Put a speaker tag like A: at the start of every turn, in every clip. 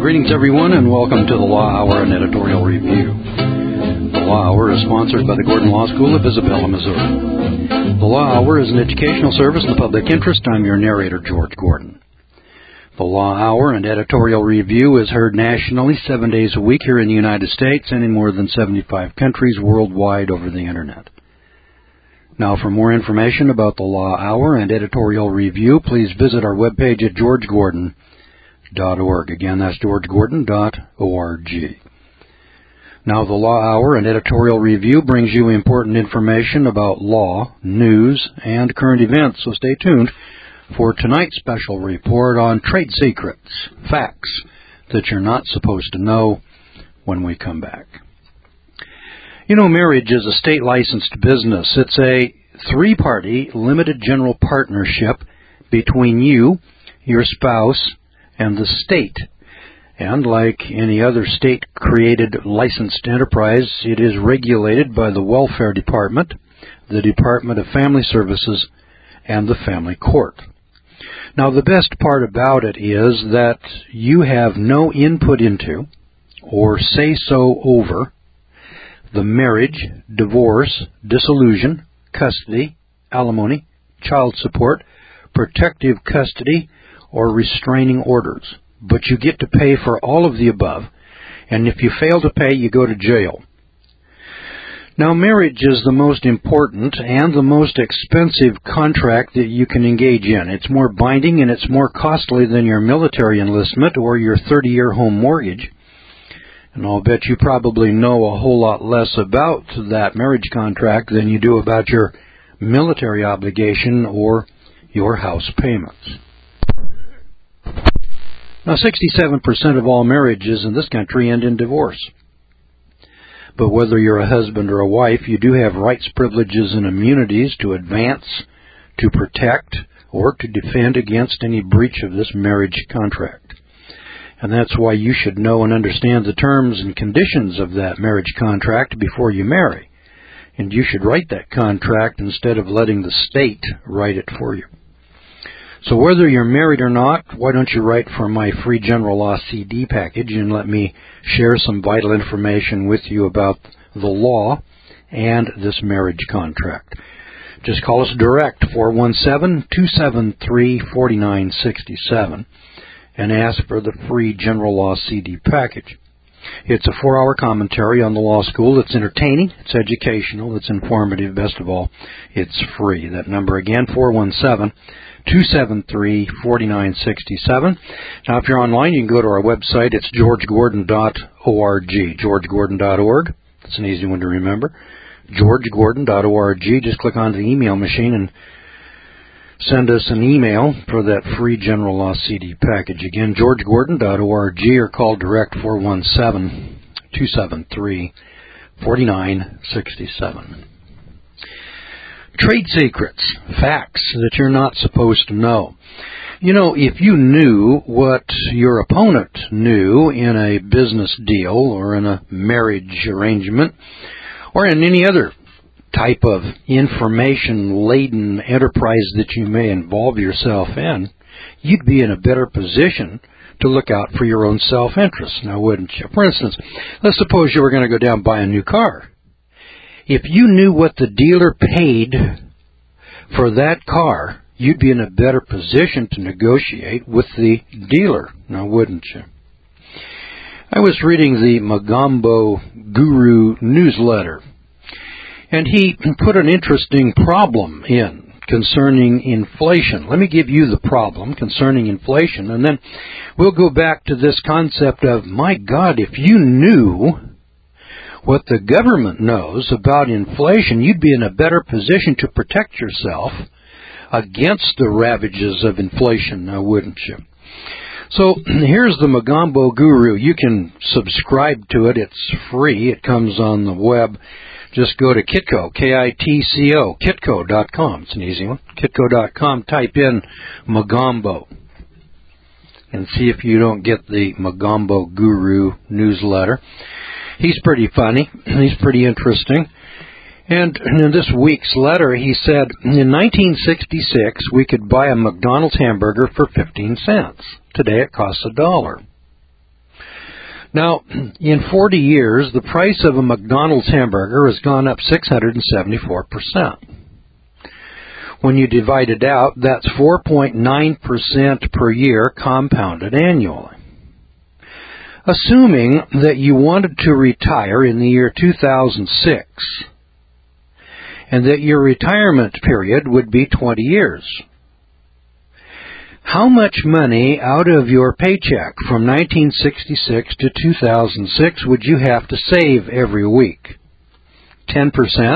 A: Greetings, everyone, and welcome to the Law Hour and Editorial Review. The Law Hour is sponsored by the Gordon Law School of Isabella, Missouri. The Law Hour is an educational service in the public interest. I'm your narrator, George Gordon. The Law Hour and Editorial Review is heard nationally 7 days a week here in the United States and in more than 75 countries worldwide over the Internet. Now, for more information about the Law Hour and Editorial Review, please visit our webpage at georgegordon.org. Again, that's georgegordon.org. Now, the Law Hour and Editorial Review brings you important information about law, news, and current events, so stay tuned for tonight's special report on trade secrets, facts that you're not supposed to know when we come back. You know, marriage is a state-licensed business. It's a three-party limited general partnership between you, your spouse, and the state. And like any other state-created licensed enterprise, it is regulated by the Welfare Department, the Department of Family Services, and the Family Court. Now, the best part about it is that you have no input into or say-so over the marriage, divorce, dissolution, custody, alimony, child support, protective custody, or restraining orders. But you get to pay for all of the above, and if you fail to pay, you go to jail. Now, marriage is the most important and the most expensive contract that you can engage in. It's more binding and it's more costly than your military enlistment or your 30-year home mortgage. And I'll bet you probably know a whole lot less about that marriage contract than you do about your military obligation or your house payments. Now, 67% of all marriages in this country end in divorce. But whether you're a husband or a wife, you do have rights, privileges, and immunities to advance, to protect, or to defend against any breach of this marriage contract. And that's why you should know and understand the terms and conditions of that marriage contract before you marry. And you should write that contract instead of letting the state write it for you. So whether you're married or not, why don't you write for my free general law CD package and let me share some vital information with you about the law and this marriage contract. Just call us direct, 417-273-4967, and ask for the free general law CD package. It's a 4-hour commentary on the law school. It's entertaining, it's educational, it's informative, best of all, it's free. That number again, 417-273-4967. Now, if you're online, you can go to our website. It's georgegordon.org, georgegordon.org. That's an easy one to remember. georgegordon.org. Just click on the email machine and send us an email for that free general law CD package. Again, georgegordon.org, or call direct 417-273-4967. Trade secrets, facts that you're not supposed to know. You know, if you knew what your opponent knew in a business deal or in a marriage arrangement or in any other type of information-laden enterprise that you may involve yourself in, you'd be in a better position to look out for your own self-interest, now wouldn't you? For instance, let's suppose you were going to go down and buy a new car. If you knew what the dealer paid for that car, you'd be in a better position to negotiate with the dealer, now wouldn't you? I was reading the Magambo Guru newsletter, and he put an interesting problem in concerning inflation. Let me give you the problem concerning inflation, and then we'll go back to this concept of, my God, if you knew what the government knows about inflation, you'd be in a better position to protect yourself against the ravages of inflation, now wouldn't you? So here's the Magambo Guru. You can subscribe to it. It's free. It comes on the web. Just go to Kitco, Kitco, Kitco.com. It's an easy one. Kitco.com. Type in Magambo and see if you don't get the Magambo Guru newsletter. He's pretty funny. He's pretty interesting. And in this week's letter, he said, in 1966, we could buy a McDonald's hamburger for 15 cents. Today it costs $1. Now, in 40 years, the price of a McDonald's hamburger has gone up 674%. When you divide it out, that's 4.9% per year compounded annually. Assuming that you wanted to retire in the year 2006, and that your retirement period would be 20 years, how much money out of your paycheck from 1966 to 2006 would you have to save every week? 10%,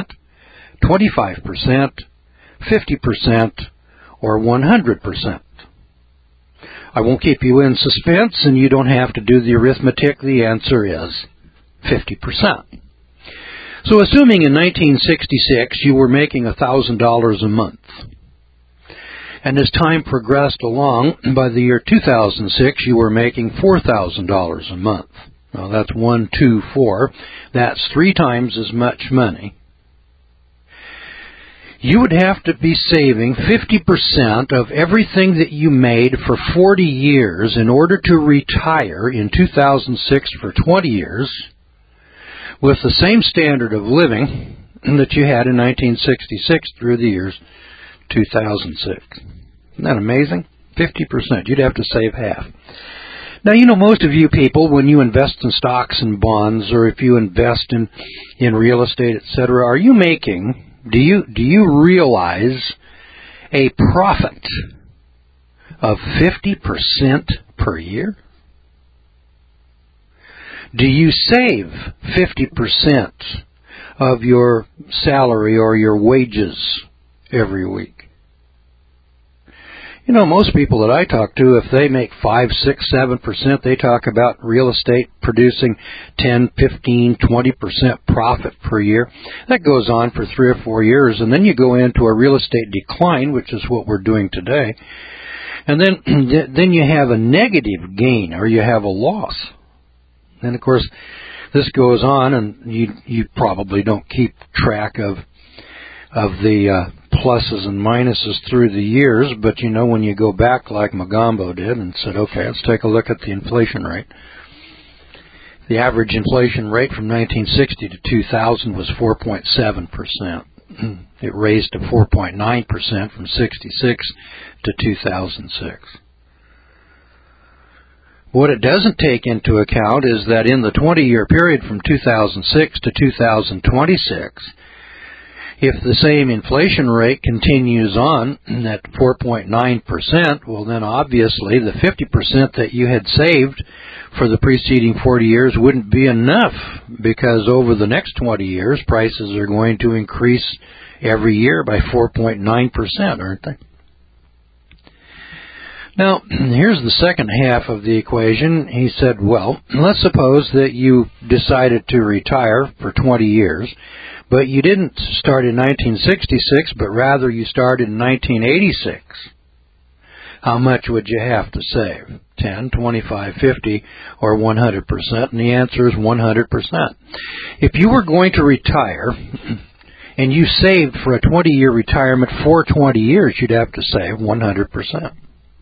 A: 25%, 50%, or 100%? I won't keep you in suspense, and you don't have to do the arithmetic. The answer is 50%. So assuming in 1966 you were making $1,000 a month, and as time progressed along, by the year 2006 you were making $4,000 a month. Now that's 1, 2, 4. That's 3 times as much money. You would have to be saving 50% of everything that you made for 40 years in order to retire in 2006 for 20 years with the same standard of living that you had in 1966 through the years 2006. Isn't that amazing? 50%. You'd have to save half. Now, you know, most of you people, when you invest in stocks and bonds, or if you invest in real estate, etc., are you making... Do you realize a profit of 50% per year? Do you save 50% of your salary or your wages every week? You know, most people that I talk to, if they make 5, 6, 7%, they talk about real estate producing 10, 15, 20% profit per year. That goes on for 3 or 4 years, and then you go into a real estate decline, which is what we're doing today. And then you have a negative gain, or you have a loss. And of course, this goes on, and you probably don't keep track of the pluses and minuses through the years, but you know, when you go back like Magambo did and said, okay, let's take a look at the inflation rate. The average inflation rate from 1960 to 2000 was 4.7%. It raised to 4.9% from 66 to 2006. What it doesn't take into account is that in the 20-year period from 2006 to 2026, if the same inflation rate continues on at 4.9%, well then obviously the 50% that you had saved for the preceding 40 years wouldn't be enough, because over the next 20 years prices are going to increase every year by 4.9%, aren't they? Now, here's the second half of the equation. He said, well, let's suppose that you decided to retire for 20 years, but you didn't start in 1966, but rather you started in 1986. How much would you have to save? 10, 25, 50, or 100%? And the answer is 100%. If you were going to retire and you saved for a 20-year retirement for 20 years, you'd have to save 100%.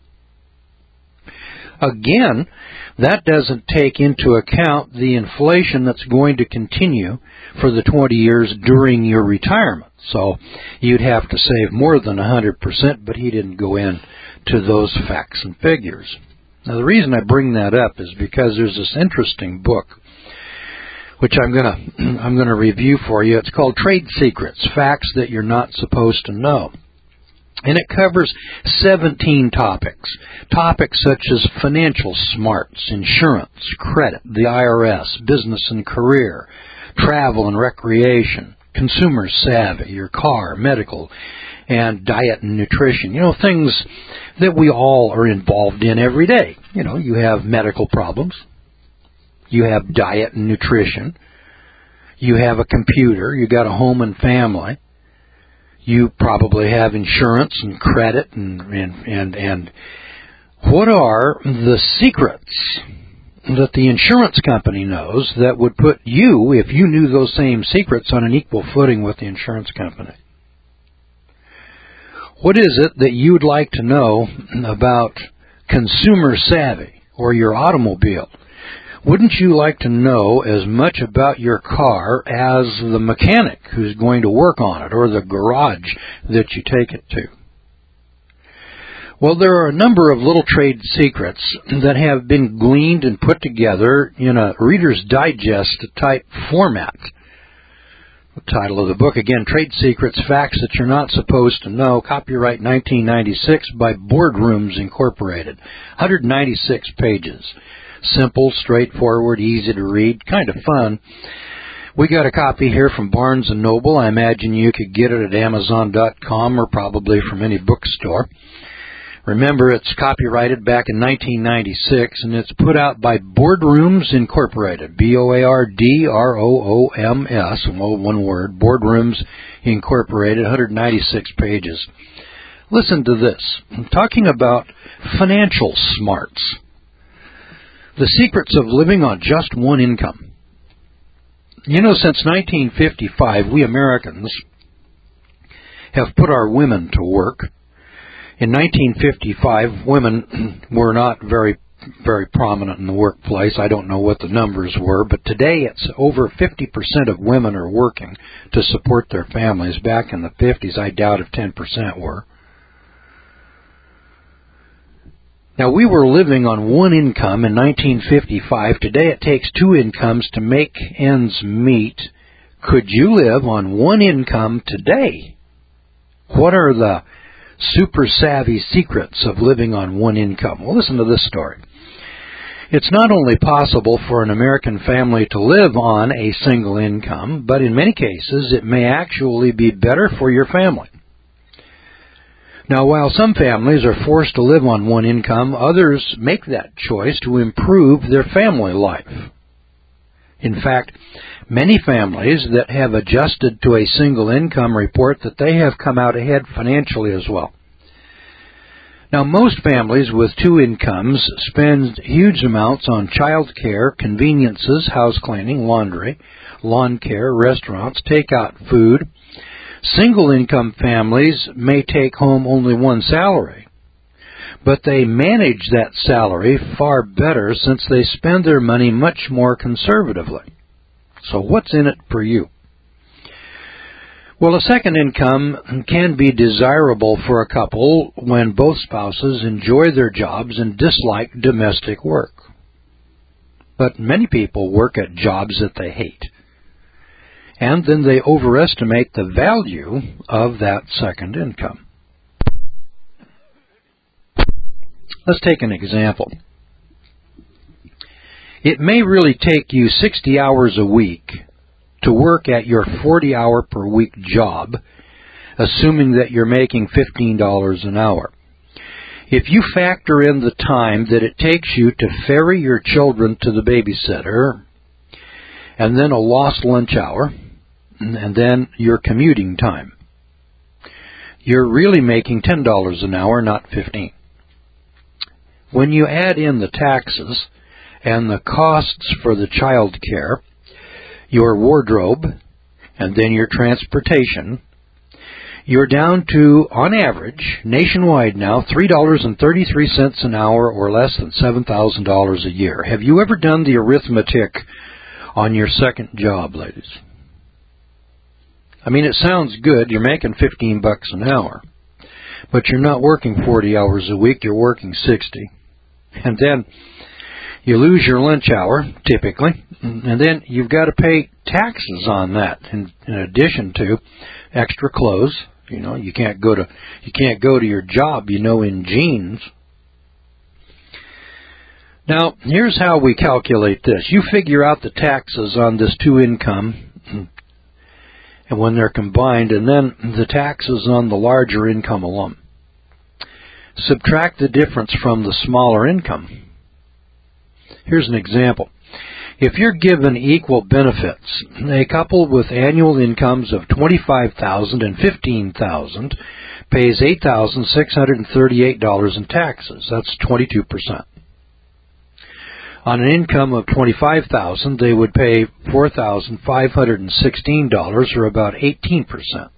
A: Again, that doesn't take into account the inflation that's going to continue for the 20 years during your retirement. So you'd have to save more than 100%, but he didn't go into those facts and figures. Now, the reason I bring that up is because there's this interesting book which I'm going to review for you. It's called Trade Secrets: Facts That You're Not Supposed to Know. And it covers 17 topics. Topics such as financial smarts, insurance, credit, the IRS, business and career, travel and recreation, consumer savvy, your car, medical, and diet and nutrition. You know, things that we all are involved in every day. You know, you have medical problems. You have diet and nutrition. You have a computer. You got a home and family. You probably have insurance and credit and what are the secrets that the insurance company knows that would put you, if you knew those same secrets, on an equal footing with the insurance company? What is it that you'd like to know about consumer savvy or your automobile? Wouldn't you like to know as much about your car as the mechanic who's going to work on it or the garage that you take it to? Well, there are a number of little trade secrets that have been gleaned and put together in a Reader's Digest type format. The title of the book, again, Trade Secrets, Facts That You're Not Supposed to Know, copyright 1996 by Boardrooms Incorporated. 196 pages. Simple, straightforward, easy to read, kind of fun. We got a copy here from Barnes & Noble. I imagine you could get it at Amazon.com or probably from any bookstore. Remember, it's copyrighted back in 1996, and it's put out by Boardrooms Incorporated, B-O-A-R-D-R-O-O-M-S, one word, Boardrooms Incorporated, 196 pages. Listen to this. I'm talking about financial smarts. The secrets of living on just one income. You know, since 1955, we Americans have put our women to work. In 1955, women were not very prominent in the workplace. I don't know what the numbers were, but today it's over 50% of women are working to support their families. Back in the 50s, I doubt if 10% were. Now, we were living on one income in 1955. Today it takes two incomes to make ends meet. Could you live on one income today? What are the super savvy secrets of living on one income? Well, listen to this story. It's not only possible for an American family to live on a single income, but in many cases it may actually be better for your family. Now, while some families are forced to live on one income, others make that choice to improve their family life. In fact, many families that have adjusted to a single income report that they have come out ahead financially as well. Now, most families with two incomes spend huge amounts on child care, conveniences, house cleaning, laundry, lawn care, restaurants, takeout food. Single-income families may take home only one salary, but they manage that salary far better since they spend their money much more conservatively. So what's in it for you? Well, a second income can be desirable for a couple when both spouses enjoy their jobs and dislike domestic work. But many people work at jobs that they hate. And then they overestimate the value of that second income. Let's take an example. It may really take you 60 hours a week to work at your 40-hour-per-week job, assuming that you're making $15 an hour. If you factor in the time that it takes you to ferry your children to the babysitter, and then a lost lunch hour, and then your commuting time, you're really making $10 an hour, not $15. When you add in the taxes and the costs for the child care, your wardrobe, and then your transportation, you're down to, on average, nationwide now, $3.33 an hour or less than $7,000 a year. Have you ever done the arithmetic on your second job, ladies? I mean, it sounds good. You're making $15 an hour, but you're not working 40 hours a week. You're working 60. And then you lose your lunch hour, typically, and then you've got to pay taxes on that in addition to extra clothes. You know, you can't go to your job, in jeans. Now, here's how we calculate this. You figure out the taxes on this two income, and when they're combined, and then the taxes on the larger income alone. Subtract the difference from the smaller income. Here's an example. If you're given equal benefits, a couple with annual incomes of $25,000 and $15,000 pays $8,638 in taxes. That's 22%. On an income of $25,000, they would pay $4,516, or about 18%.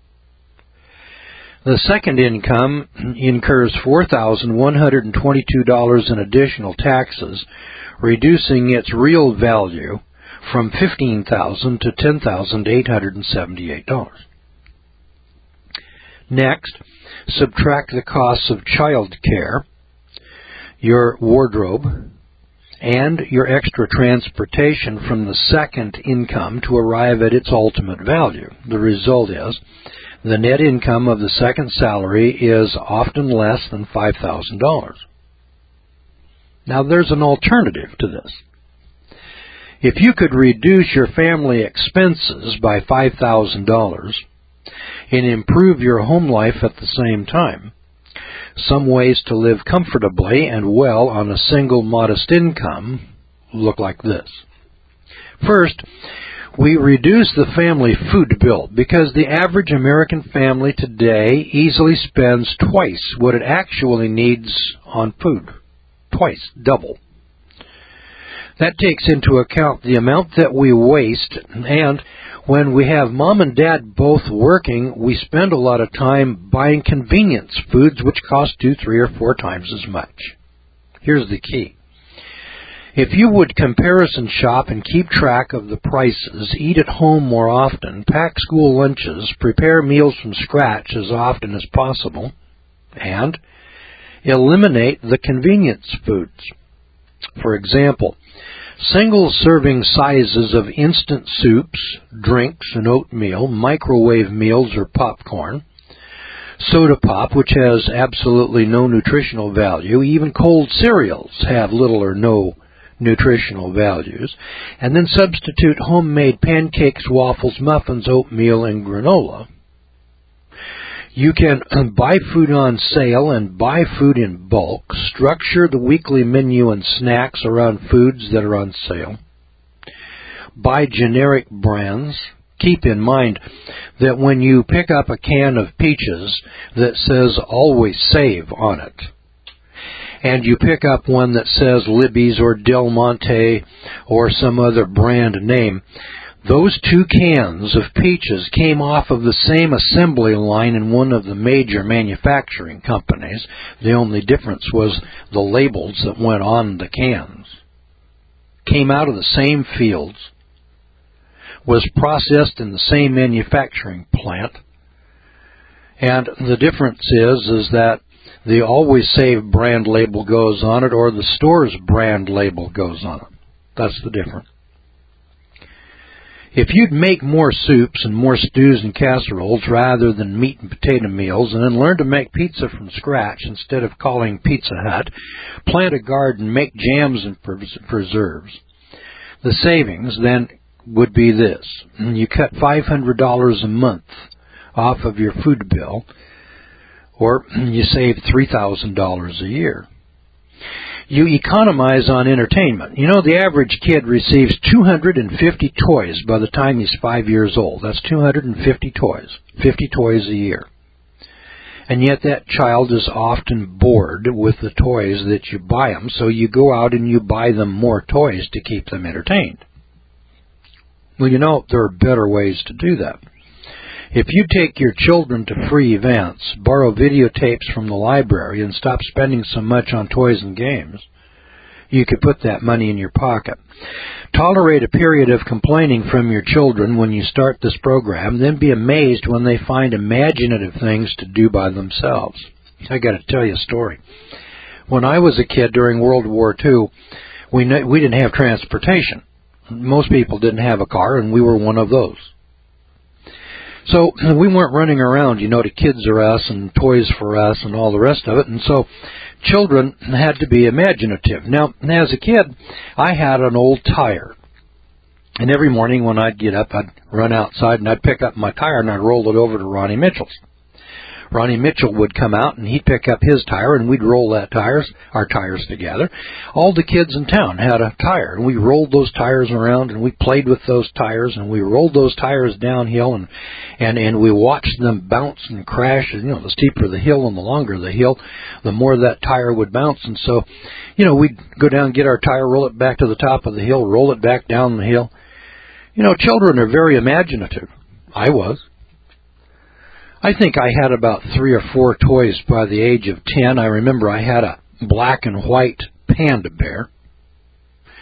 A: The second income incurs $4,122 in additional taxes, reducing its real value from $15,000 to $10,878. Next, subtract the costs of child care, your wardrobe, and your extra transportation from the second income to arrive at its ultimate value. The result is the net income of the second salary is often less than $5,000. Now, there's an alternative to this. If you could reduce your family expenses by $5,000 and improve your home life at the same time, some ways to live comfortably and well on a single modest income look like this. First, we reduce the family food bill because the average American family today easily spends twice what it actually needs on food. Twice, double. That takes into account the amount that we waste, and when we have mom and dad both working, we spend a lot of time buying convenience foods which cost 2, 3, or 4 times as much. Here's the key. If you would comparison shop and keep track of the prices, eat at home more often, pack school lunches, prepare meals from scratch as often as possible, and eliminate the convenience foods. For example, single-serving sizes of instant soups, drinks, and oatmeal, microwave meals or popcorn, soda pop, which has absolutely no nutritional value, even cold cereals have little or no nutritional values, and then substitute homemade pancakes, waffles, muffins, oatmeal, and granola. You can buy food on sale and buy food in bulk, structure the weekly menu and snacks around foods that are on sale, buy generic brands. Keep in mind that when you pick up a can of peaches that says Always Save on it, and you pick up one that says Libby's or Del Monte or some other brand name, those 2 cans of peaches came off of the same assembly line in one of the major manufacturing companies. The only difference was the labels that went on the cans. Came out of the same fields, was processed in the same manufacturing plant, and the difference is that the Always Save brand label goes on it or the store's brand label goes on it. That's the difference. If you'd make more soups and more stews and casseroles rather than meat and potato meals, and then learn to make pizza from scratch instead of calling Pizza Hut, plant a garden, make jams and preserves, the savings then would be this. You cut $500 a month off of your food bill, or you save $3,000 a year. You economize on entertainment. You know, the average kid receives 250 toys by the time he's 5 years old. That's 250 toys, 50 toys a year. And yet that child is often bored with the toys that you buy them, so you go out and you buy them more toys to keep them entertained. Well, you know, there are better ways to do that. If you take your children to free events, borrow videotapes from the library, and stop spending so much on toys and games, you could put that money in your pocket. Tolerate a period of complaining from your children when you start this program, then be amazed when they find imaginative things to do by themselves. I got to tell you a story. When I was a kid during World War II, we didn't have transportation. Most people didn't have a car, and we were one of those. So we weren't running around, to Kids R Us and Toys for Us and all the rest of it. And so children had to be imaginative. Now, as a kid, I had an old tire. And every morning when I'd get up, I'd run outside and I'd pick up my tire and I'd roll it over to Ronnie Mitchell's. Ronnie Mitchell would come out and he'd pick up his tire and we'd roll our tires together. All the kids in town had a tire and we rolled those tires around and we played with those tires and we rolled those tires downhill and we watched them bounce and crash. The steeper the hill and the longer the hill, the more that tire would bounce. And so, we'd go down, get our tire, roll it back to the top of the hill, roll it back down the hill. Children are very imaginative. I was. I think I had about 3 or 4 toys by the age of 10. I remember I had a black and white panda bear.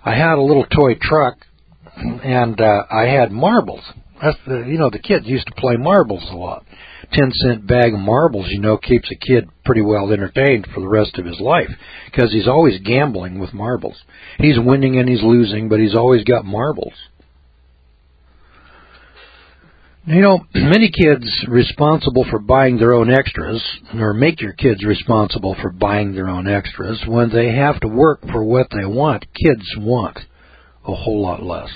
B: I had a little toy truck, and I had marbles. The kids used to play marbles a lot. 10-cent bag of marbles, keeps a kid pretty well entertained for the rest of his life because he's always gambling with marbles. He's winning and he's losing, but he's always got marbles. Many kids responsible for buying their own extras, or make your kids responsible for buying their own extras, when they have to work for what they want, kids want a whole lot less.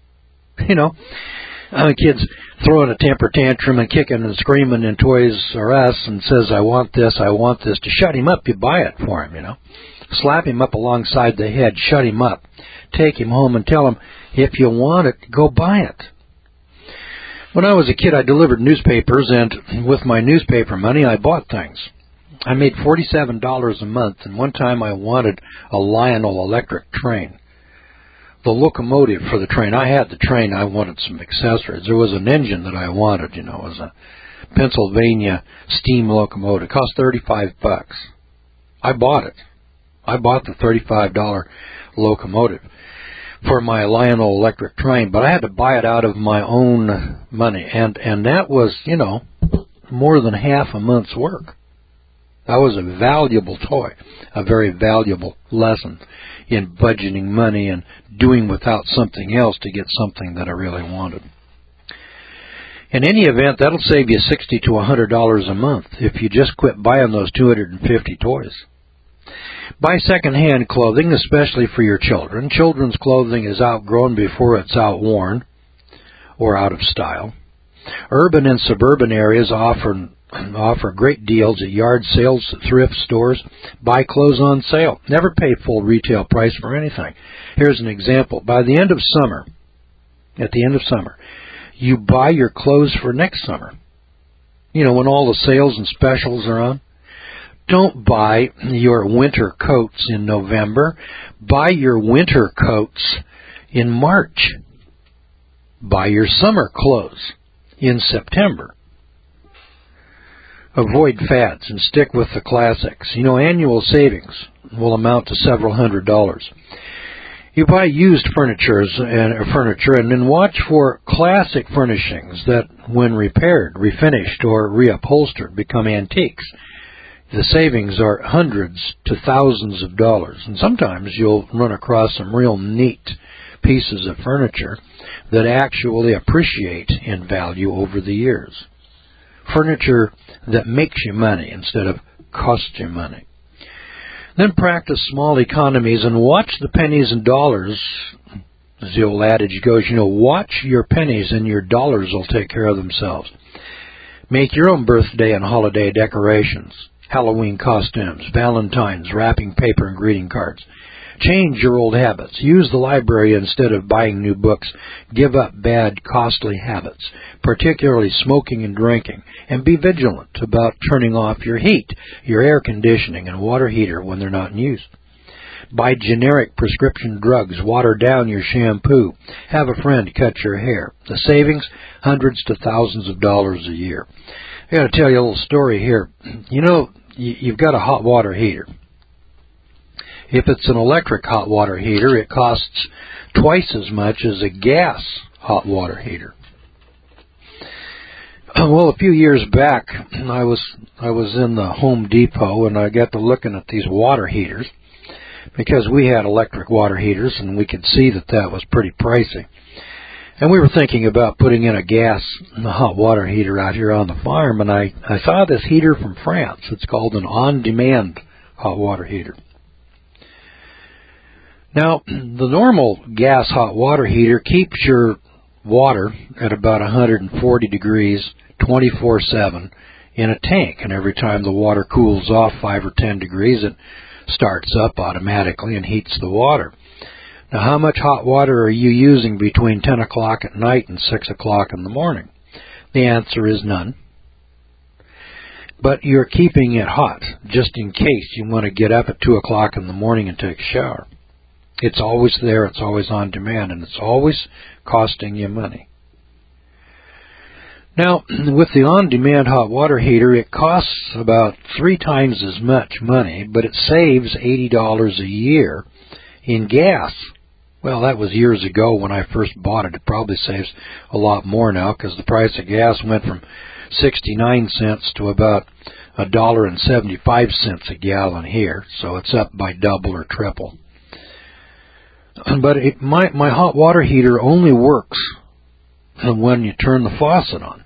B: Kids throwing a temper tantrum and kicking and screaming in Toys R Us and says, I want this. To shut him up, you buy it for him, Slap him up alongside the head, shut him up. Take him home and tell him, if you want it, go buy it. When I was a kid, I delivered newspapers, and with my newspaper money, I bought things. I made $47 a month, and one time I wanted a Lionel electric train. The locomotive for the train. I had the train. I wanted some accessories. There was an engine that I wanted. It was a Pennsylvania steam locomotive. It cost $35. I bought it. I bought the $35 locomotive for my Lionel electric train, but I had to buy it out of my own money, and that was, more than half a month's work. That was a valuable toy, a very valuable lesson in budgeting money and doing without something else to get something that I really wanted. In any event, that'll save you $60 to $100 a month if you just quit buying those 250 toys. Buy second-hand clothing, especially for your children. Children's clothing is outgrown before it's outworn or out of style. Urban and suburban areas offer great deals at yard sales, thrift stores. Buy clothes on sale. Never pay full retail price for anything. Here's an example. At the end of summer, you buy your clothes for next summer. When all the sales and specials are on. Don't buy your winter coats in November. Buy your winter coats in March. Buy your summer clothes in September. Avoid fads and stick with the classics. Annual savings will amount to several $100s. You buy used furniture and then watch for classic furnishings that, when repaired, refinished, or reupholstered, become antiques. The savings are hundreds to thousands of dollars, and sometimes you'll run across some real neat pieces of furniture that actually appreciate in value over the years. Furniture that makes you money instead of costs you money. Then practice small economies and watch the pennies and dollars. As the old adage goes, watch your pennies and your dollars will take care of themselves. Make your own birthday and holiday decorations. Halloween costumes, Valentine's, wrapping paper, and greeting cards. Change your old habits. Use the library instead of buying new books. Give up bad, costly habits, particularly smoking and drinking, and be vigilant about turning off your heat, your air conditioning, and water heater when they're not in use. Buy generic prescription drugs. Water down your shampoo. Have a friend cut your hair. The savings, hundreds to thousands of dollars a year. I got to tell you a little story here. You've got a hot water heater. If it's an electric hot water heater, it costs twice as much as a gas hot water heater. Well, a few years back, I was in the Home Depot, and I got to looking at these water heaters because we had electric water heaters, and we could see that was pretty pricey. And we were thinking about putting in a gas hot water heater out here on the farm, and I saw this heater from France. It's called an on-demand hot water heater. Now, the normal gas hot water heater keeps your water at about 140 degrees 24/7 in a tank, and every time the water cools off 5 or 10 degrees, it starts up automatically and heats the water. Now, how much hot water are you using between 10 o'clock at night and 6 o'clock in the morning? The answer is none. But you're keeping it hot just in case you want to get up at 2 o'clock in the morning and take a shower. It's always there, it's always on demand, and it's always costing you money. Now, with the on-demand hot water heater, it costs about 3 times as much money, but it saves $80 a year in gas Well, that was years ago when I first bought it. It probably saves a lot more now because the price of gas went from 69 cents to about $1.75 a gallon here. So it's up by double or triple. But my hot water heater only works when you turn the faucet on.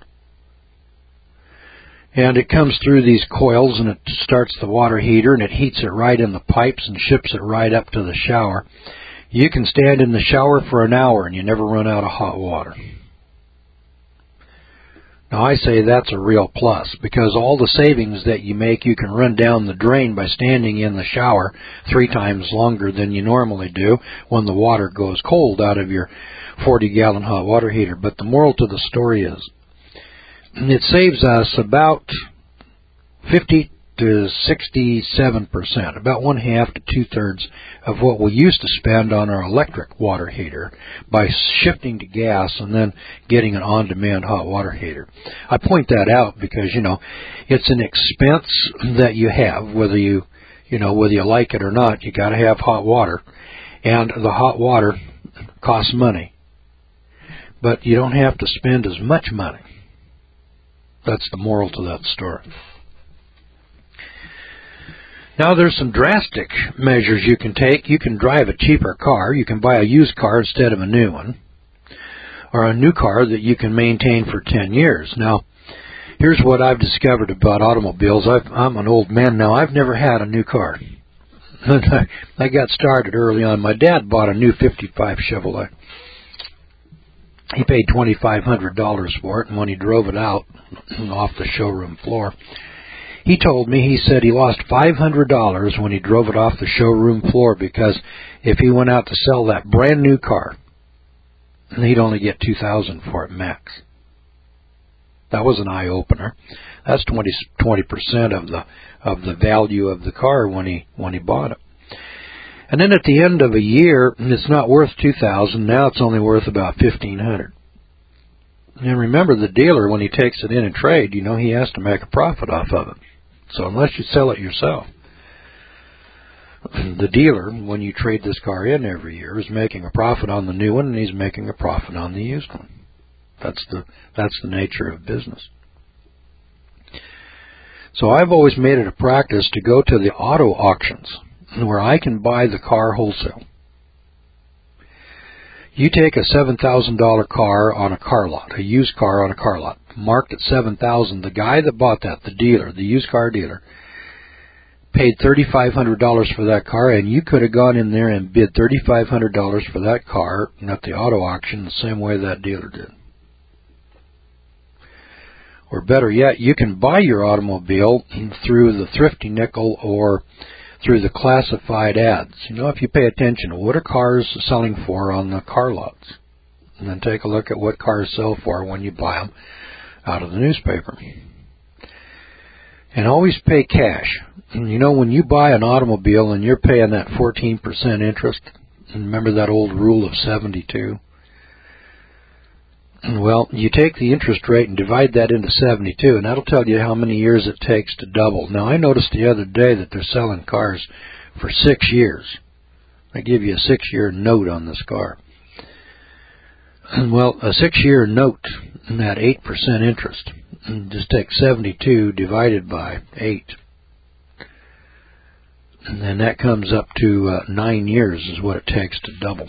B: And it comes through these coils and it starts the water heater and it heats it right in the pipes and ships it right up to the shower. You can stand in the shower for an hour and you never run out of hot water. Now I say that's a real plus because all the savings that you make you can run down the drain by standing in the shower 3 times longer than you normally do when the water goes cold out of your 40-gallon hot water heater. But the moral to the story is it saves us about 50 to 67%, about 1/2 to 2/3 of what we used to spend on our electric water heater by shifting to gas and then getting an on-demand hot water heater. I point that out because, it's an expense that you have, whether you like it or not. You got to have hot water, and the hot water costs money. But you don't have to spend as much money. That's the moral to that story. Now, there's some drastic measures you can take. You can drive a cheaper car. You can buy a used car instead of a new one, or a new car that you can maintain for 10 years. Now, here's what I've discovered about automobiles. I'm an old man now. I've never had a new car. I got started early on. My dad bought a new 55 Chevrolet. He paid $2,500 for it, and when he drove it out off the showroom floor, he told me, he said he lost $500 when he drove it off the showroom floor because if he went out to sell that brand new car, he'd only get $2,000 for it max. That was an eye-opener. That's 20% of the value of the car when he bought it. And then at the end of a year, it's not worth $2,000. Now it's only worth about $1,500. And remember, the dealer, when he takes it in and trade, he has to make a profit off of it. So unless you sell it yourself, the dealer, when you trade this car in every year, is making a profit on the new one, and he's making a profit on the used one. That's the nature of business. So I've always made it a practice to go to the auto auctions where I can buy the car wholesale. You take a $7,000 car on a car lot, a used car on a car lot, marked at $7,000. The guy that bought that, the dealer, the used car dealer, paid $3,500 for that car, and you could have gone in there and bid $3,500 for that car at the auto auction the same way that dealer did. Or better yet, you can buy your automobile through the Thrifty Nickel or through the classified ads. If you pay attention to what are cars selling for on the car lots, and then take a look at what cars sell for when you buy them out of the newspaper. And always pay cash. When you buy an automobile and you're paying that 14% interest, remember that old rule of 72? Well, you take the interest rate and divide that into 72, and that'll tell you how many years it takes to double. Now, I noticed the other day that they're selling cars for 6 years. They give you a 6-year note on this car. Well, a 6-year note and that 8% interest, just take 72 divided by 8. And then that comes up to 9 years is what it takes to double.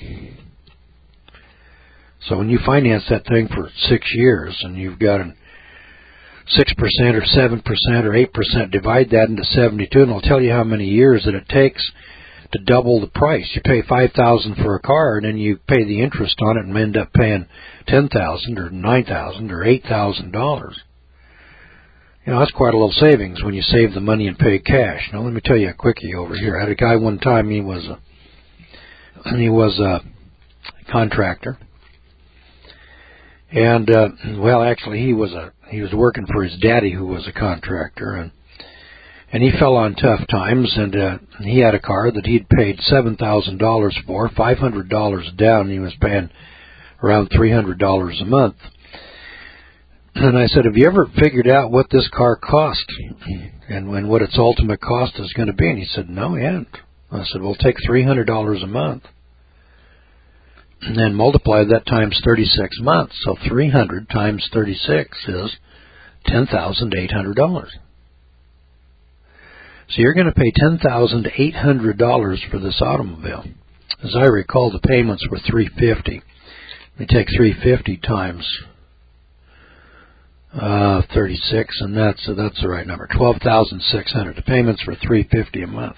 B: So when you finance that thing for 6 years and you've got a 6% or 7% or 8%, divide that into 72 and it'll tell you how many years that it takes to double the price. You pay $5,000 for a car and then you pay the interest on it and end up paying $10,000 or $9,000 or $8,000. That's quite a little savings when you save the money and pay cash. Now let me tell you a quickie over here. I had a guy one time, he was a contractor. And actually, he was working for his daddy, who was a contractor, and he fell on tough times. And he had a car that he'd paid $7,000 for, $500 down. And he was paying around $300 a month. And I said, "Have you ever figured out what this car cost, and what its ultimate cost is going to be?" And he said, "No, he hadn't." I said, "Well, take $300 a month. and then multiply that times 36 months. So 300 times 36 is $10,800. So you're going to pay $10,800 for this automobile. As I recall, the payments were $350. We take $350 times 36, and that's the right number. $12,600. The payments were $350 a month.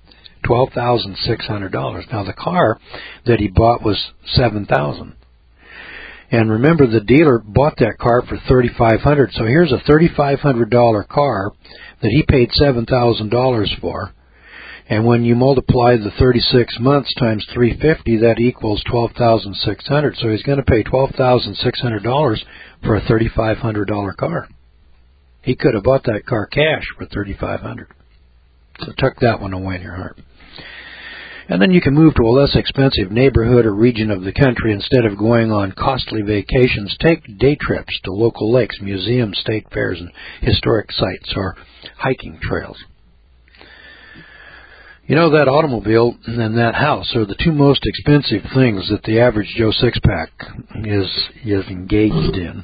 B: $12,600. Now the car that he bought was $7,000. And remember, the dealer bought that car for $3,500. So here's a $3,500 car that he paid $7,000 for. And when you multiply the 36 months times 350, that equals $12,600. So he's going to pay $12,600 for a $3,500 car. He could have bought that car cash for $3,500. So tuck that one away in your heart. And then you can move to a less expensive neighborhood or region of the country. Instead of going on costly vacations, take day trips to local lakes, museums, state fairs, and historic sites, or hiking trails. You know, that automobile and that house are the two most expensive things that the average Joe Sixpack is engaged in.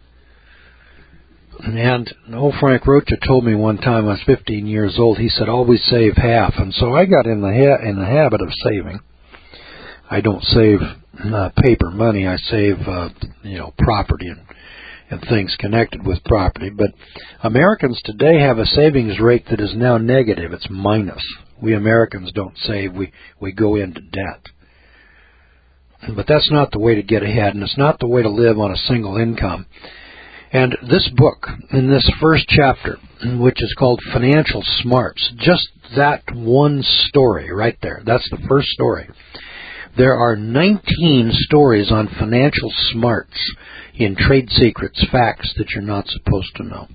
B: And old Frank Rocha told me one time, I was 15 years old, he said, always save half. And so I got in the habit of saving. I don't save paper money. I save, property and things connected with property. But Americans today have a savings rate that is now negative. It's minus. We Americans don't save. We go into debt. But that's not the way to get ahead, and it's not the way to live on a single income. And this book, in this first chapter, which is called Financial Smarts, just that one story right there, that's the first story. There are 19 stories on financial smarts in Trade Secrets, facts that you're not supposed to know.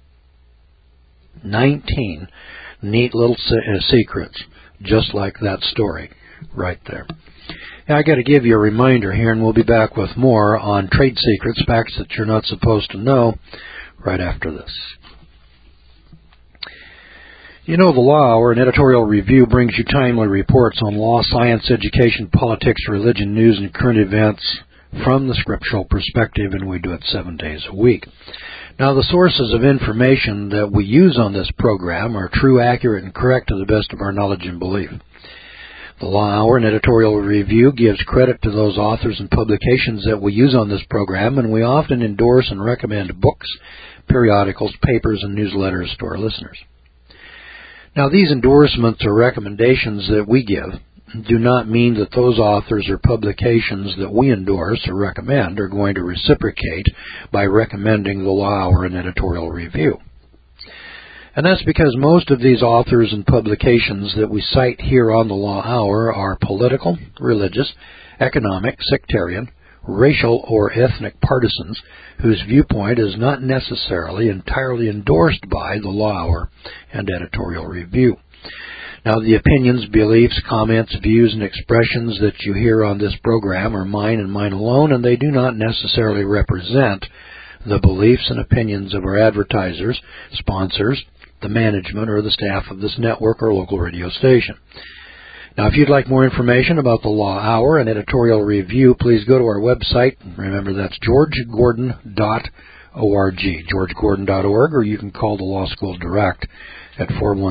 B: 19 neat little secrets, just like that story right there. Now, I got to give you a reminder here, and we'll be back with more on Trade Secrets, facts that you're not supposed to know, right after this. You know, the Law Hour, an editorial review, brings you timely reports on law, science, education, politics, religion, news, and current events from the scriptural perspective, and we do it 7 days a week. Now, the sources of information that we use on this program are true, accurate, and correct to the best of our knowledge and belief. The Law Hour, an editorial review, gives credit to those authors and publications that we use on this program, and we often endorse and recommend books, periodicals, papers, and newsletters to our listeners. Now, these endorsements or recommendations that we give do not mean that those authors or publications that we endorse or recommend are going to reciprocate by recommending the Law Hour, an editorial review. And that's because most of these authors and publications that we cite here on the Law Hour are political, religious, economic, sectarian, racial, or ethnic partisans whose viewpoint is not necessarily entirely endorsed by the Law Hour and editorial review. Now, the opinions, beliefs, comments, views, and expressions that you hear on this program are mine and mine alone, and they do not necessarily represent the beliefs and opinions of our advertisers, sponsors, the management, or the staff of this network or local radio station. Now, if you'd like more information about the Law Hour and editorial review, please go to our website. Remember, that's georgegordon.org, georgegordon.org, or you can call the Law School direct at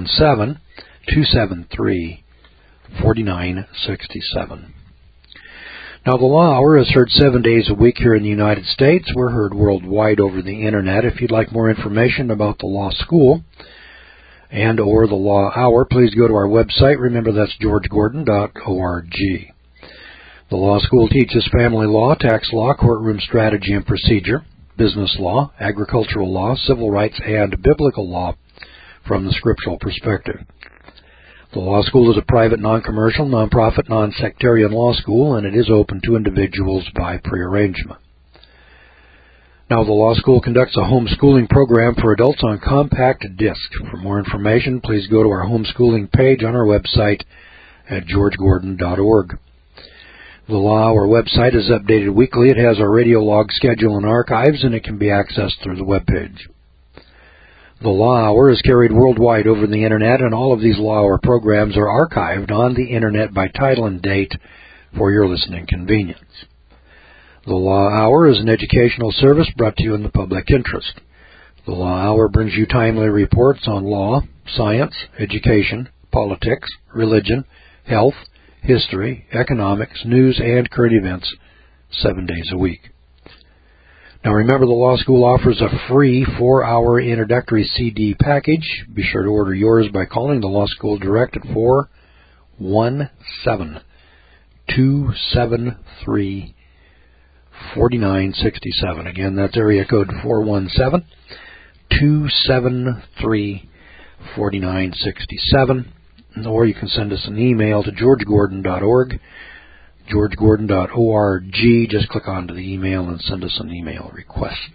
B: 417-273-4967. Now, the Law Hour is heard 7 days a week here in the United States. We're heard worldwide over the Internet. If you'd like more information about the Law School and or the Law Hour, please go to our website. Remember, that's georgegordon.org. The Law School teaches family law, tax law, courtroom strategy and procedure, business law, agricultural law, civil rights, and biblical law from the scriptural perspective. The Law School is a private, non-commercial, non-profit, non-sectarian law school, and it is open to individuals by prearrangement. Now, the Law School conducts a homeschooling program for adults on compact disc. For more information, please go to our homeschooling page on our website at georgegordon.org. The Law Hour website is updated weekly. It has our radio log schedule and archives, and it can be accessed through the webpage. The Law Hour is carried worldwide over the Internet, and all of these Law Hour programs are archived on the Internet by title and date for your listening convenience. The Law Hour is an educational service brought to you in the public interest. The Law Hour brings you timely reports on law, science, education, politics, religion, health, history, economics, news, and current events 7 days a week. Now remember, the Law School offers a free 4-hour introductory CD package. Be sure to order yours by calling the Law School direct at 417-273-4967. Again, that's area code 417-273-4967. Or you can send us an email to georgegordon.org, georgegordon.org. Just click onto the email and send us an email request.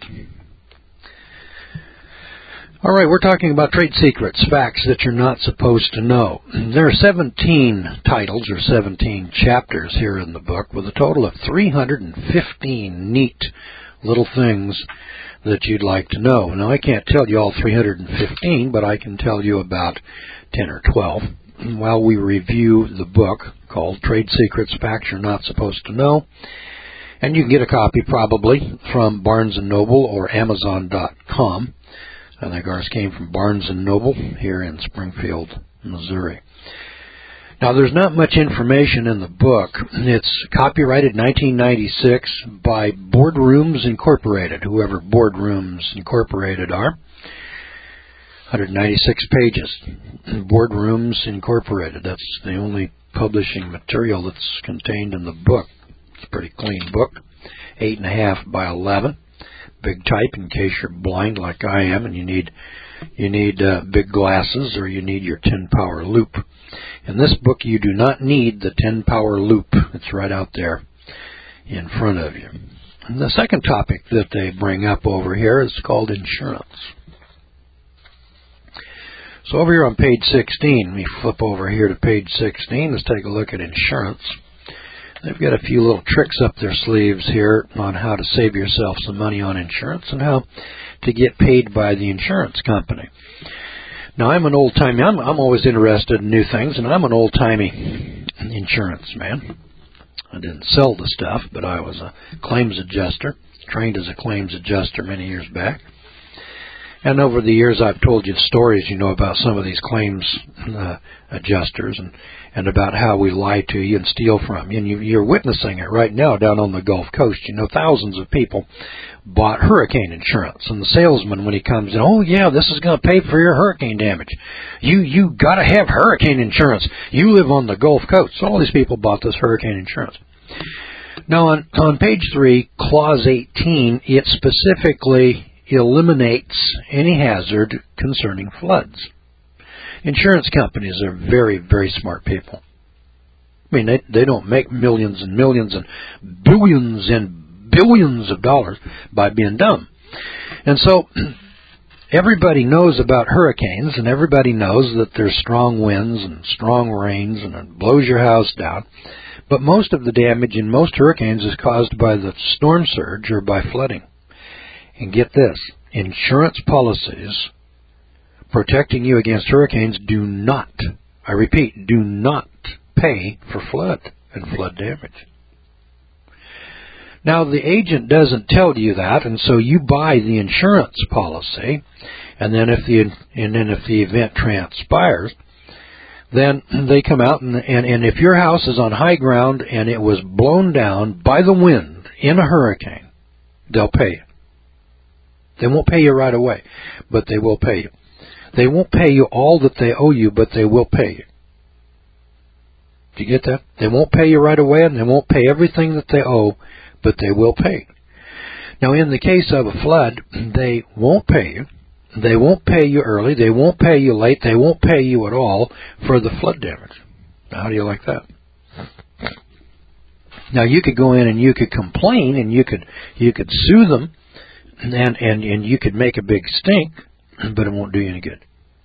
B: All right, we're talking about trade secrets, facts that you're not supposed to know. There are 17 titles or 17 chapters here in the book with a total of 315 neat little things that you'd like to know. Now, I can't tell you all 315, but I can tell you about 10 or 12 while we review the book called Trade Secrets, Facts You're Not Supposed to Know. And you can get a copy probably from Barnes & Noble or Amazon.com. I think ours came from Barnes & Noble here in Springfield, Missouri. Now, there's not much information in the book. It's copyrighted 1996 by Boardrooms Incorporated, whoever Boardrooms Incorporated are. 196 pages. Boardrooms Incorporated. That's the only publishing material that's contained in the book. It's a pretty clean book. 8.5 by 11. Big type in case you're blind like I am and you need big glasses or you need your 10-power loop. In this book, you do not need the 10-power loop. It's right out there in front of you. And the second topic that they bring up over here is called insurance. So over here on page 16, we flip over here to page 16. Let's take a look at insurance. They've got a few little tricks up their sleeves here on how to save yourself some money on insurance and how to get paid by the insurance company. Now, I'm an old-timey. I'm always interested in new things, and I'm an old-timey insurance man. I didn't sell the stuff, but I was a claims adjuster, trained as a claims adjuster many years back. And over the years, I've told you stories, about some of these claims adjusters and about how we lie to you and steal from you. And you're witnessing it right now down on the Gulf Coast. Thousands of people bought hurricane insurance. And the salesman, when he comes in, oh, yeah, this is going to pay for your hurricane damage. You got to have hurricane insurance. You live on the Gulf Coast. So all these people bought this hurricane insurance. Now, on page 3, clause 18, it specifically eliminates any hazard concerning floods. Insurance companies are very, very smart people. I mean, they don't make millions and millions and billions of dollars by being dumb. And so everybody knows about hurricanes, and everybody knows that there's strong winds and strong rains, and it blows your house down. But most of the damage in most hurricanes is caused by the storm surge or by flooding. And get this, insurance policies protecting you against hurricanes do not, I repeat, do not pay for flood and flood damage. Now, the agent doesn't tell you that, and so you buy the insurance policy, and then if the event transpires, then they come out, and if your house is on high ground and it was blown down by the wind in a hurricane, they'll pay you. They won't pay you right away, but they will pay you. They won't pay you all that they owe you, but they will pay you. Do you get that? They won't pay you right away, and they won't pay everything that they owe, but they will pay. Now, in the case of a flood, they won't pay you. They won't pay you early. They won't pay you late. They won't pay you at all for the flood damage. Now, how do you like that? Now, you could go in and you could complain, and you could sue them, and you could make a big stink, but it won't do you any good.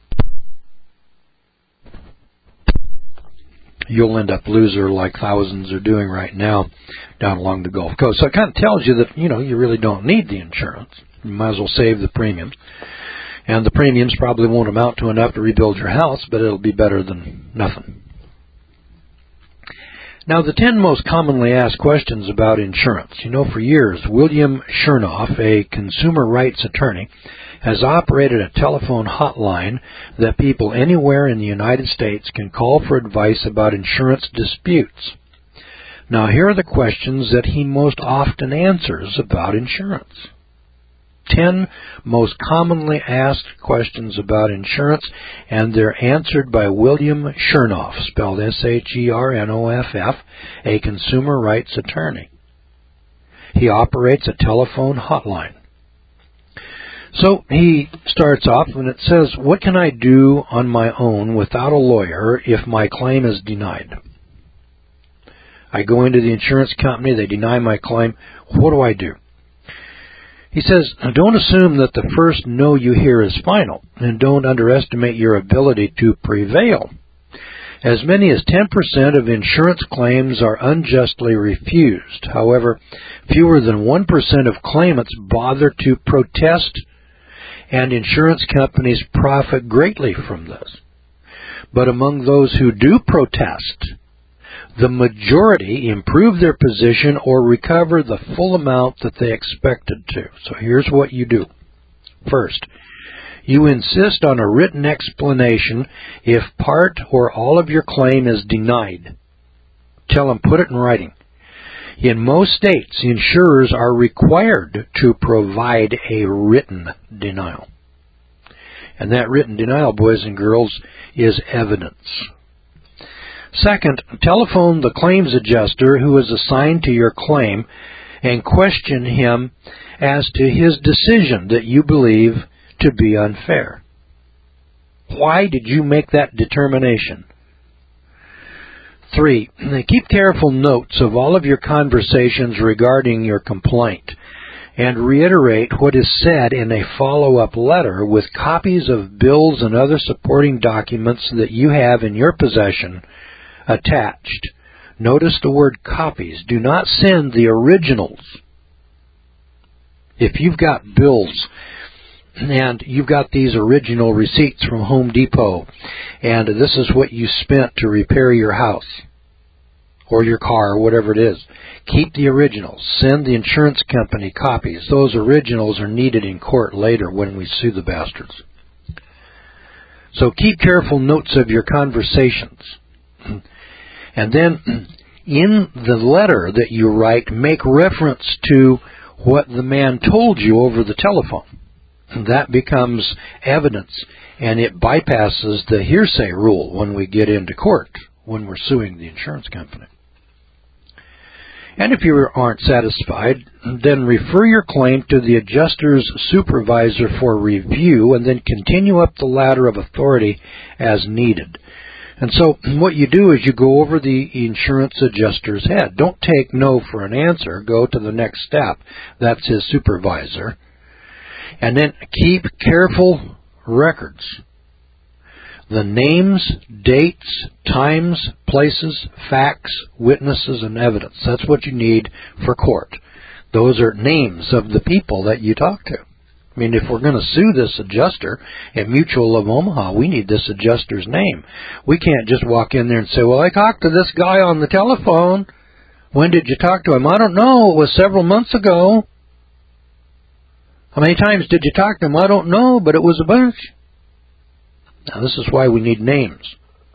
B: You'll end up loser like thousands are doing right now down along the Gulf Coast. So it kind of tells you that, you really don't need the insurance. You might as well save the premiums. And the premiums probably won't amount to enough to rebuild your house, but it'll be better than nothing. Now, the 10 most commonly asked questions about insurance. For years, William Chernoff, a consumer rights attorney, has operated a telephone hotline that people anywhere in the United States can call for advice about insurance disputes. Now, here are the questions that he most often answers about insurance. 10 most commonly asked questions about insurance, and they're answered by William Chernoff, spelled Chernoff, a consumer rights attorney. He operates a telephone hotline. So he starts off and it says, what can I do on my own without a lawyer if my claim is denied? I go into the insurance company, they deny my claim. What do I do? He says, don't assume that the first no you hear is final, and don't underestimate your ability to prevail. As many as 10% of insurance claims are unjustly refused. However, fewer than 1% of claimants bother to protest, and insurance companies profit greatly from this. But among those who do protest, the majority improve their position or recover the full amount that they expected to. So here's what you do. First, you insist on a written explanation if part or all of your claim is denied. Tell them, put it in writing. In most states, insurers are required to provide a written denial. And that written denial, boys and girls, is evidence. Second, telephone the claims adjuster who is assigned to your claim and question him as to his decision that you believe to be unfair. Why did you make that determination? 3, keep careful notes of all of your conversations regarding your complaint and reiterate what is said in a follow-up letter with copies of bills and other supporting documents that you have in your possession attached. Notice the word copies. Do not send the originals. If you've got bills and you've got these original receipts from Home Depot and this is what you spent to repair your house or your car or whatever it is, keep the originals. Send the insurance company copies. Those originals are needed in court later when we sue the bastards. So keep careful notes of your conversations. And then in the letter that you write, make reference to what the man told you over the telephone. That becomes evidence, and it bypasses the hearsay rule when we get into court, when we're suing the insurance company. And if you aren't satisfied, then refer your claim to the adjuster's supervisor for review, and then continue up the ladder of authority as needed. And so what you do is you go over the insurance adjuster's head. Don't take no for an answer. Go to the next step. That's his supervisor. And then keep careful records. The names, dates, times, places, facts, witnesses, and evidence. That's what you need for court. Those are names of the people that you talk to. I mean, if we're going to sue this adjuster at Mutual of Omaha, we need this adjuster's name. We can't just walk in there and say, well, I talked to this guy on the telephone. When did you talk to him? I don't know. It was several months ago. How many times did you talk to him? I don't know, but it was a bunch. Now, this is why we need names.